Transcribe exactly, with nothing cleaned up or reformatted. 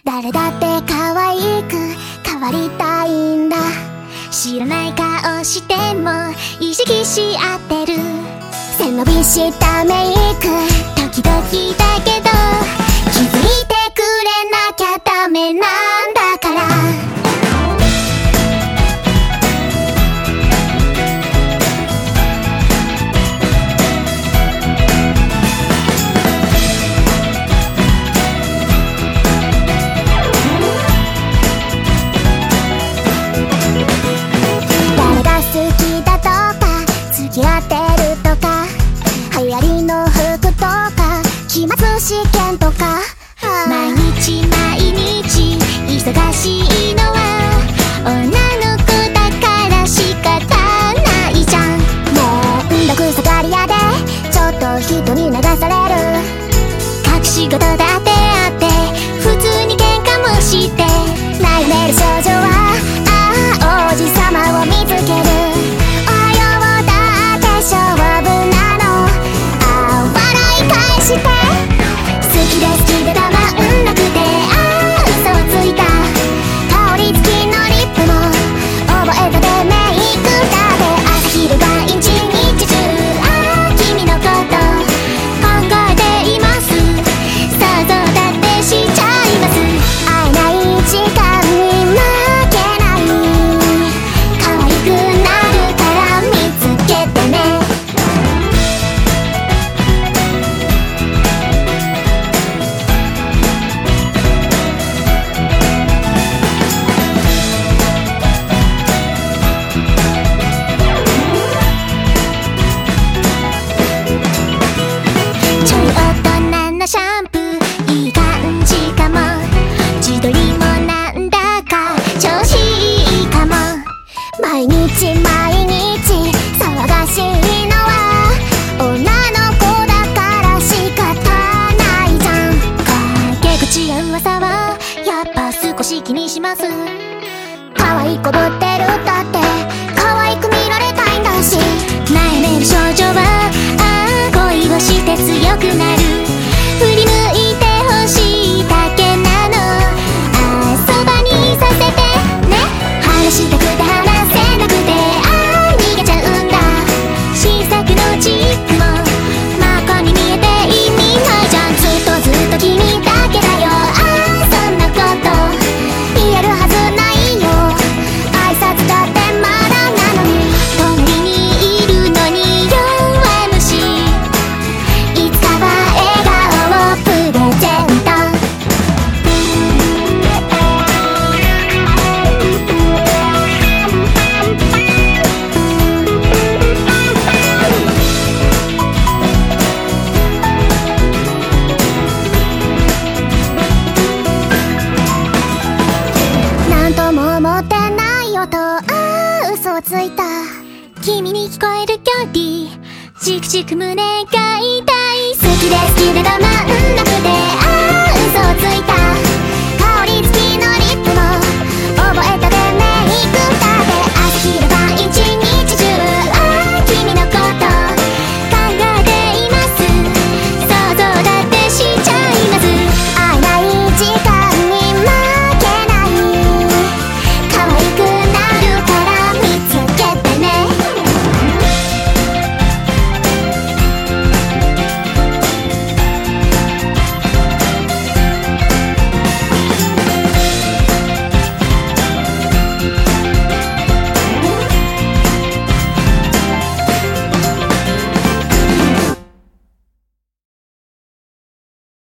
誰だって可愛く変わりたいんだ。知らない顔しても意識し合ってる。背伸びしたメイク時々だけど気づいてくれなきゃダメなんだから。付き合ってるとか流行りの服とか期末試験とか毎日毎日忙しいのは女の子だから仕方ないじゃん。めんどくさがり屋でちょっと人に流される。隠し事だってあって普通に喧嘩もして悩める少女はああ王子様を見つける。勝負なのあ笑い返して好きで好きでたまんなくてああ嘘をついた。香り付きのリップも覚えたでメイクだで朝昼晩一日中ああ君のこと考えています。想像だってしちゃいます。会えない時間に負けない可愛くなるから見つけてね。シャンプーいい感じかも。自撮りもなんだか調子いいかも。毎日毎日騒がしいのは女の子だから仕方ないじゃん。陰口や噂はやっぱ少し気にします。可愛いこぶってるだって可愛く見られたいんだし。悩める少女はああ恋をして強くなる。振り向いてほしいだけなのああそばにさせてね。話したくて話せなくてああ逃げちゃうんだ。新作のチックも真っ赤に見えて意味ないじゃん。ずっとずっと君だけだよああそんなこと言えるはずないよ。挨拶だってまだなのに隣にいるのに弱虫。いつかは笑顔プレゼント。なんとも思ってない音ああ嘘をついた。君に聞こえる距離チクチク胸が痛い。好きで好きで我慢なく